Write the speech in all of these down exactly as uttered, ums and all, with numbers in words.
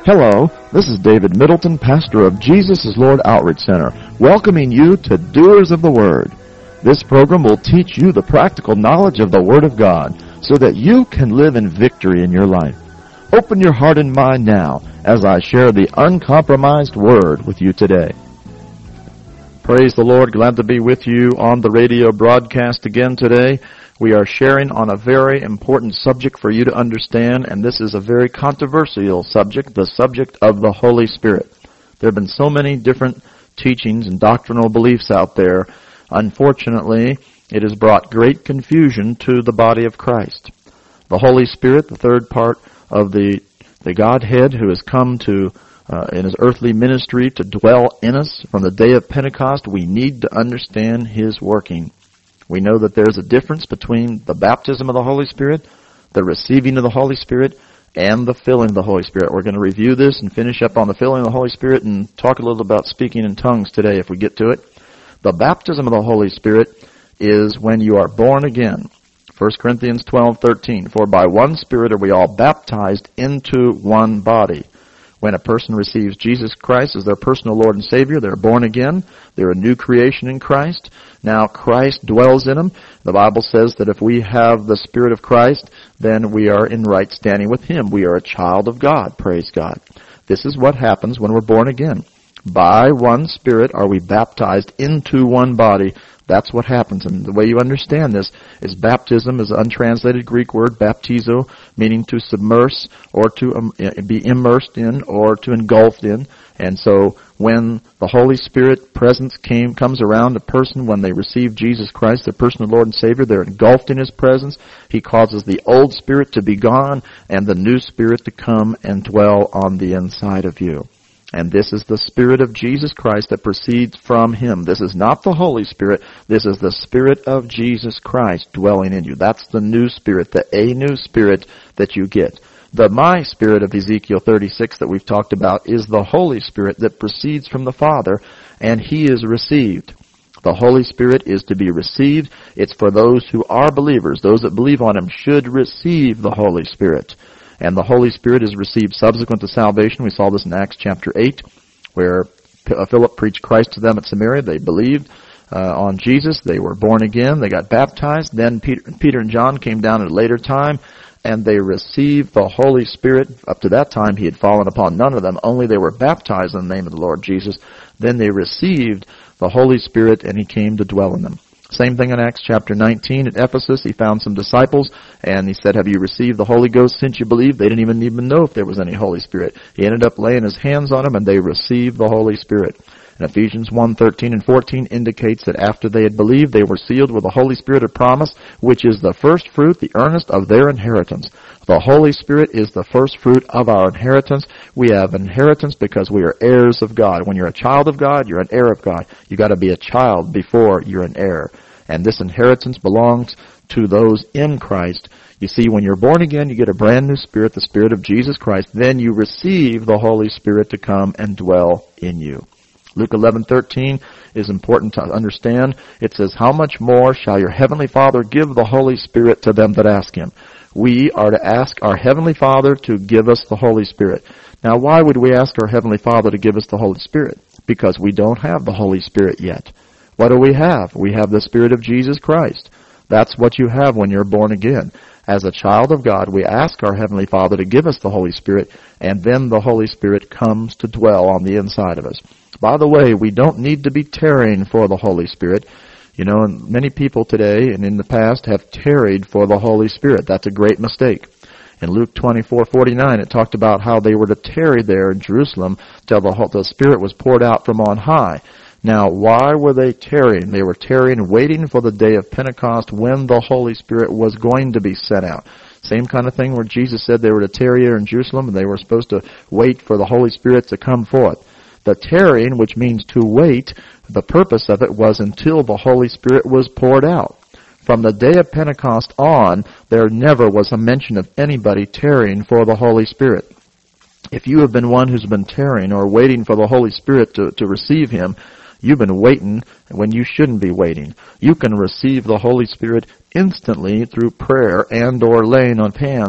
Hello, this is David Middleton, pastor of Jesus is Lord Outreach Center, welcoming you to Doers of the Word. This program will teach you the practical knowledge of the Word of God so that you can live in victory in your life. Open your heart and mind now as I share the uncompromised Word with you today. Praise the Lord. Glad to be with you on the radio broadcast again today. We are sharing on a very important subject for you to understand, and this is a very controversial subject, the subject of the Holy Spirit. There have been so many different teachings and doctrinal beliefs out there. Unfortunately, it has brought great confusion to the body of Christ. The Holy Spirit, the third part of the, the Godhead who has come to Uh, in his earthly ministry to dwell in us from the day of Pentecost, we need to understand his working. We know that there's a difference between the baptism of the Holy Spirit, the receiving of the Holy Spirit, and the filling of the Holy Spirit. We're going to review this and finish up on the filling of the Holy Spirit and talk a little about speaking in tongues today if we get to it. The baptism of the Holy Spirit is when you are born again. First Corinthians twelve thirteen, for by one Spirit are we all baptized into one body. When a person receives Jesus Christ as their personal Lord and Savior, they're born again. They're a new creation in Christ. Now Christ dwells in them. The Bible says that if we have the Spirit of Christ, then we are in right standing with Him. We are a child of God. Praise God. This is what happens when we're born again. By one Spirit are we baptized into one body. That's what happens. And the way you understand this is baptism is an untranslated Greek word, baptizo, meaning to submerse or to um, be immersed in or to engulfed in. And so when the Holy Spirit presence came comes around a person when they receive Jesus Christ, their personal Lord and Savior, they're engulfed in His presence. He causes the old spirit to be gone and the new spirit to come and dwell on the inside of you. And this is the Spirit of Jesus Christ that proceeds from Him. This is not the Holy Spirit. This is the Spirit of Jesus Christ dwelling in you. That's the new Spirit, the a new Spirit that you get. The my Spirit of Ezekiel thirty-six that we've talked about is the Holy Spirit that proceeds from the Father, and He is received. The Holy Spirit is to be received. It's for those who are believers. Those that believe on Him should receive the Holy Spirit. And the Holy Spirit is received subsequent to salvation. We saw this in Acts chapter eight, where Philip preached Christ to them at Samaria. They believed uh, on Jesus. They were born again. They got baptized. Then Peter, Peter and John came down at a later time, and they received the Holy Spirit. Up to that time, He had fallen upon none of them. Only they were baptized in the name of the Lord Jesus. Then they received the Holy Spirit, and He came to dwell in them. Same thing in Acts chapter nineteen at Ephesus. He found some disciples and he said, have you received the Holy Ghost since you believed? They didn't even even know if there was any Holy Spirit. He ended up laying his hands on them and they received the Holy Spirit. And Ephesians one thirteen and fourteen indicates that after they had believed, they were sealed with the Holy Spirit of promise, which is the first fruit, the earnest of their inheritance. The Holy Spirit is the first fruit of our inheritance. We have inheritance because we are heirs of God. When you're a child of God, you're an heir of God. You got to be a child before you're an heir. And this inheritance belongs to those in Christ. You see, when you're born again, you get a brand new spirit, the Spirit of Jesus Christ. Then you receive the Holy Spirit to come and dwell in you. Luke eleven thirteen is important to understand. It says, how much more shall your heavenly Father give the Holy Spirit to them that ask Him? We are to ask our Heavenly Father to give us the Holy Spirit. Now, why would we ask our Heavenly Father to give us the Holy Spirit? Because we don't have the Holy Spirit yet. What do we have? We have the Spirit of Jesus Christ. That's what you have when you're born again. As a child of God, we ask our Heavenly Father to give us the Holy Spirit, and then the Holy Spirit comes to dwell on the inside of us. By the way, we don't need to be tarrying for the Holy Spirit. You know, and many people today and in the past have tarried for the Holy Spirit. That's a great mistake. In Luke twenty-four forty-nine, it talked about how they were to tarry there in Jerusalem till the, the Spirit was poured out from on high. Now, why were they tarrying? They were tarrying, waiting for the day of Pentecost when the Holy Spirit was going to be sent out. Same kind of thing where Jesus said they were to tarry here in Jerusalem and they were supposed to wait for the Holy Spirit to come forth. The tarrying, which means to wait, the purpose of it was until the Holy Spirit was poured out. From the day of Pentecost on, there never was a mention of anybody tarrying for the Holy Spirit. If you have been one who's been tarrying or waiting for the Holy Spirit to, to receive Him, you've been waiting when you shouldn't be waiting. You can receive the Holy Spirit instantly through prayer and or laying on hands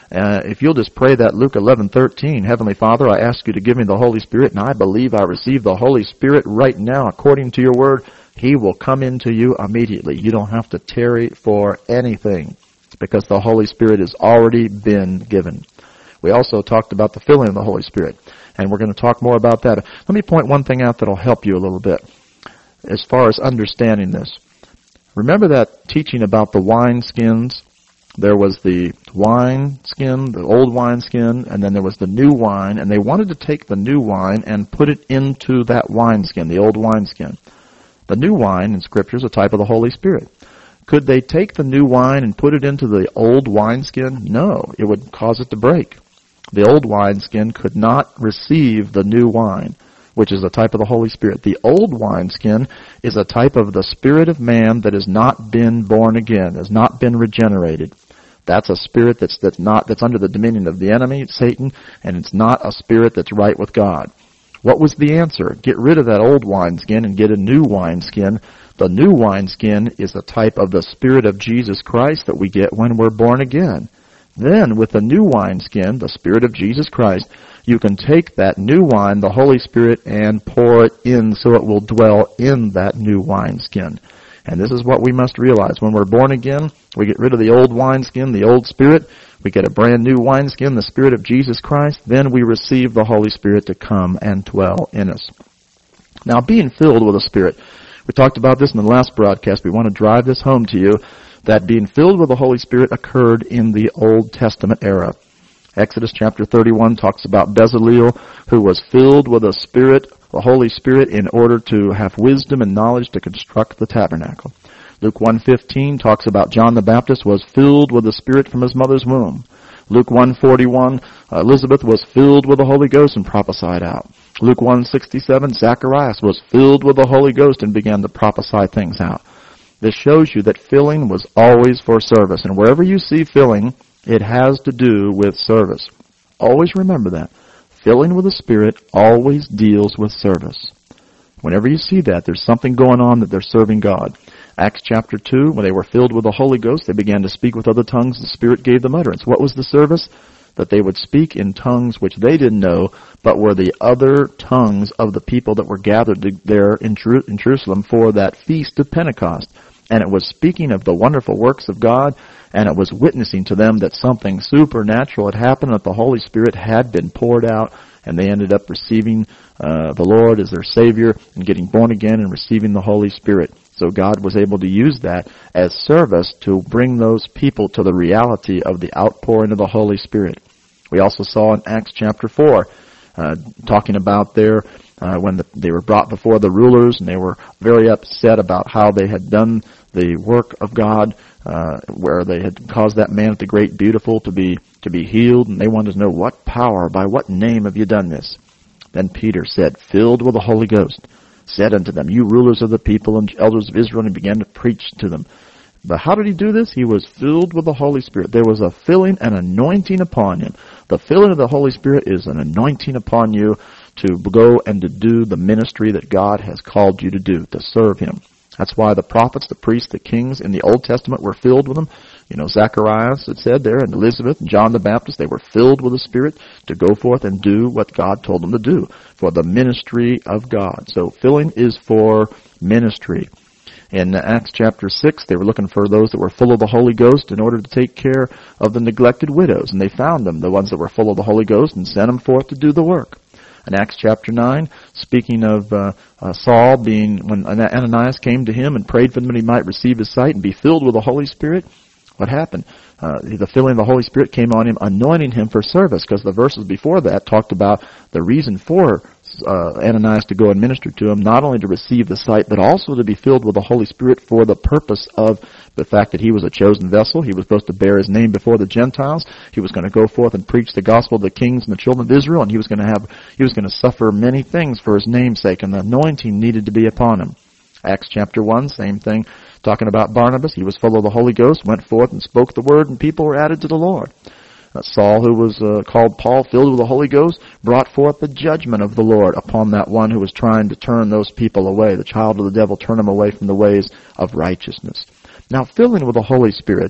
Uh, if you'll just pray that Luke eleven thirteen, Heavenly Father, I ask you to give me the Holy Spirit, and I believe I receive the Holy Spirit right now according to your word, He will come into you immediately. You don't have to tarry for anything because the Holy Spirit has already been given. We also talked about the filling of the Holy Spirit, and we're going to talk more about that. Let me point one thing out that will help you a little bit as far as understanding this. Remember that teaching about the wine skins? There was the wine skin, the old wine skin, and then there was the new wine, and they wanted to take the new wine and put it into that wine skin, the old wine skin. The new wine in Scripture is a type of the Holy Spirit. Could they take the new wine and put it into the old wineskin? No, it would cause it to break. The old wineskin could not receive the new wine, which is a type of the Holy Spirit. The old wineskin is a type of the spirit of man that has not been born again, has not been regenerated. That's a spirit that's that's not that's under the dominion of the enemy, Satan, and it's not a spirit that's right with God. What was the answer? Get rid of that old wineskin and get a new wineskin. The new wineskin is a type of the Spirit of Jesus Christ that we get when we're born again. Then, with the new wineskin, the Spirit of Jesus Christ, you can take that new wine, the Holy Spirit, and pour it in so it will dwell in that new wineskin. And this is what we must realize. When we're born again, we get rid of the old wineskin, the old spirit. We get a brand new wineskin, the Spirit of Jesus Christ. Then we receive the Holy Spirit to come and dwell in us. Now, being filled with the Spirit. We talked about this in the last broadcast. We want to drive this home to you, that being filled with the Holy Spirit occurred in the Old Testament era. Exodus chapter thirty-one talks about Bezaleel, who was filled with the Spirit, the Holy Spirit, in order to have wisdom and knowledge to construct the tabernacle. Luke one fifteen talks about John the Baptist was filled with the Spirit from his mother's womb. Luke one forty-one, Elizabeth was filled with the Holy Ghost and prophesied out. Luke one sixty-seven, Zacharias was filled with the Holy Ghost and began to prophesy things out. This shows you that filling was always for service. And wherever you see filling, it has to do with service. Always remember that. Filling with the Spirit always deals with service. Whenever you see that, there's something going on that they're serving God. Acts chapter two, when they were filled with the Holy Ghost, they began to speak with other tongues. The Spirit gave them utterance. What was the service? That they would speak in tongues which they didn't know, but were the other tongues of the people that were gathered there in Jerusalem for that feast of Pentecost. And it was speaking of the wonderful works of God, and it was witnessing to them that something supernatural had happened, that the Holy Spirit had been poured out, and they ended up receiving uh, the Lord as their Savior and getting born again and receiving the Holy Spirit. So God was able to use that as service to bring those people to the reality of the outpouring of the Holy Spirit. We also saw in Acts chapter four, uh, talking about their uh, when the, they were brought before the rulers, and they were very upset about how they had done the work of God, uh, where they had caused that man at the Great Beautiful to be to be healed, and they wanted to know, what power, by what name have you done this? Then Peter said, filled with the Holy Ghost, said unto them, you rulers of the people and elders of Israel, and he began to preach to them. But how did he do this? He was filled with the Holy Spirit. There was a filling and anointing upon him. The filling of the Holy Spirit is an anointing upon you to go and to do the ministry that God has called you to do, to serve him. That's why the prophets, the priests, the kings in the Old Testament were filled with them. You know, Zacharias, it said there, and Elizabeth and John the Baptist, they were filled with the Spirit to go forth and do what God told them to do for the ministry of God. So filling is for ministry. In Acts chapter six, they were looking for those that were full of the Holy Ghost in order to take care of the neglected widows. And they found them, the ones that were full of the Holy Ghost, and sent them forth to do the work. In Acts chapter nine, speaking of uh, uh, Saul being, when Ananias came to him and prayed for him that he might receive his sight and be filled with the Holy Spirit, what happened? Uh, the filling of the Holy Spirit came on him, anointing him for service, because the verses before that talked about the reason for uh, Ananias to go and minister to him, not only to receive the sight, but also to be filled with the Holy Spirit for the purpose of the fact that he was a chosen vessel. He was supposed to bear his name before the Gentiles. He was going to go forth and preach the gospel to the kings and the children of Israel, and he was going to have, he was going to suffer many things for his name's sake, and the anointing needed to be upon him. Acts chapter one, same thing, talking about Barnabas. He was full of the Holy Ghost, went forth and spoke the word, and people were added to the Lord. Uh, Saul, who was uh, called Paul, filled with the Holy Ghost, brought forth the judgment of the Lord upon that one who was trying to turn those people away. The child of the devil, turn them away from the ways of righteousness. Now, filling with the Holy Spirit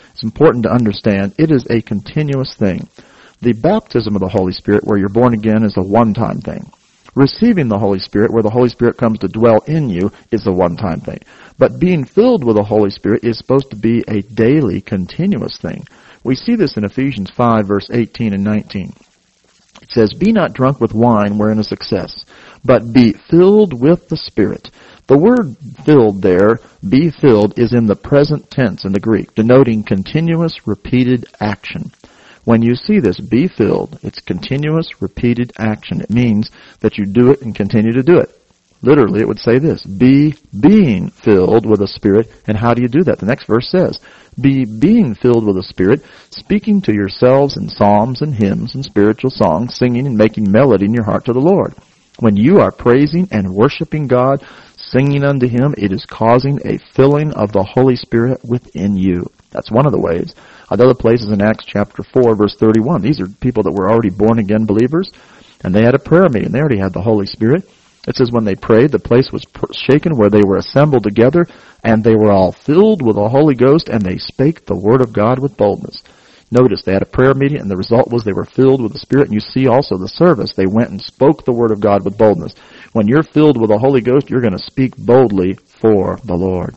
It's important to understand it is a continuous thing. The baptism of the Holy Spirit, where you're born again, is a one-time thing. Receiving the Holy Spirit, where the Holy Spirit comes to dwell in you, is a one-time thing. But being filled with the Holy Spirit is supposed to be a daily, continuous thing. We see this in Ephesians five, verse eighteen and nineteen. It says, "Be not drunk with wine wherein is excess, but be filled with the Spirit." The word filled there, be filled, is in the present tense in the Greek, denoting continuous, repeated action. When you see this, be filled, it's continuous, repeated action. It means that you do it and continue to do it. Literally, it would say this, be being filled with the Spirit. And how do you do that? The next verse says, be being filled with the Spirit, speaking to yourselves in psalms and hymns and spiritual songs, singing and making melody in your heart to the Lord. When you are praising and worshiping God, singing unto Him, it is causing a filling of the Holy Spirit within you. That's one of the ways. Another place is in Acts chapter four, verse thirty-one. These are people that were already born-again believers, and they had a prayer meeting. They already had the Holy Spirit. It says when they prayed, the place was shaken where they were assembled together, and they were all filled with the Holy Ghost, and they spake the word of God with boldness. Notice, they had a prayer meeting, and the result was they were filled with the Spirit. And you see also the service. They went and spoke the word of God with boldness. When you're filled with the Holy Ghost, you're going to speak boldly for the Lord.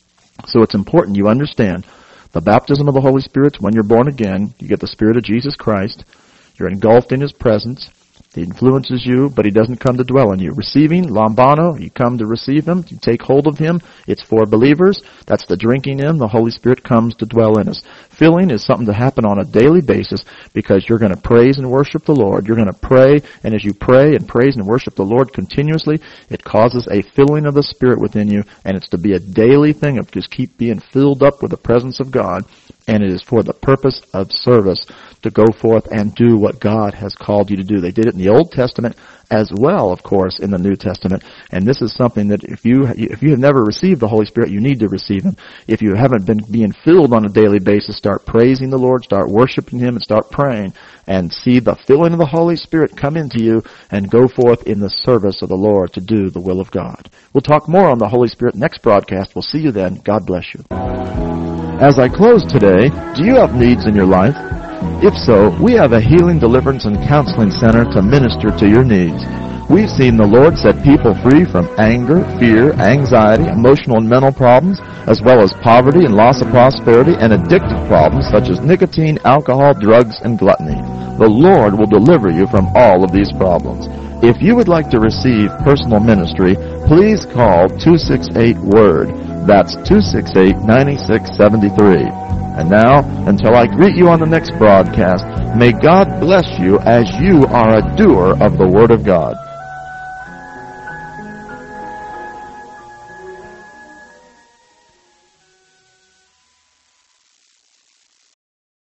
So it's important you understand the baptism of the Holy Spirit. When you're born again, you get the Spirit of Jesus Christ. You're engulfed in His presence. He influences you, but He doesn't come to dwell in you. Receiving, lambano, you come to receive Him, you take hold of Him. It's for believers. That's the drinking in. The Holy Spirit comes to dwell in us. Filling is something to happen on a daily basis because you're going to praise and worship the Lord. You're going to pray, and as you pray and praise and worship the Lord continuously, it causes a filling of the Spirit within you, and it's to be a daily thing of just keep being filled up with the presence of God, and it is for the purpose of service to go forth and do what God has called you to do. They did it in the Old Testament as well, of course, in the New Testament. And this is something that if you if you have never received the Holy Spirit, you need to receive Him. If you haven't been being filled on a daily basis, start praising the Lord, start worshiping Him, and start praying, and see the filling of the Holy Spirit come into you and go forth in the service of the Lord to do the will of God. We'll talk more on the Holy Spirit next broadcast. We'll see you then. God bless you. As I close today, do you have needs in your life? If so, we have a healing, deliverance, and counseling center to minister to your needs. We've seen the Lord set people free from anger, fear, anxiety, emotional and mental problems, as well as poverty and loss of prosperity and addictive problems such as nicotine, alcohol, drugs, and gluttony. The Lord will deliver you from all of these problems. If you would like to receive personal ministry, please call two six eight WORD. That's two six eight, nine six seven three. And now, until I greet you on the next broadcast, may God bless you as you are a doer of the Word of God.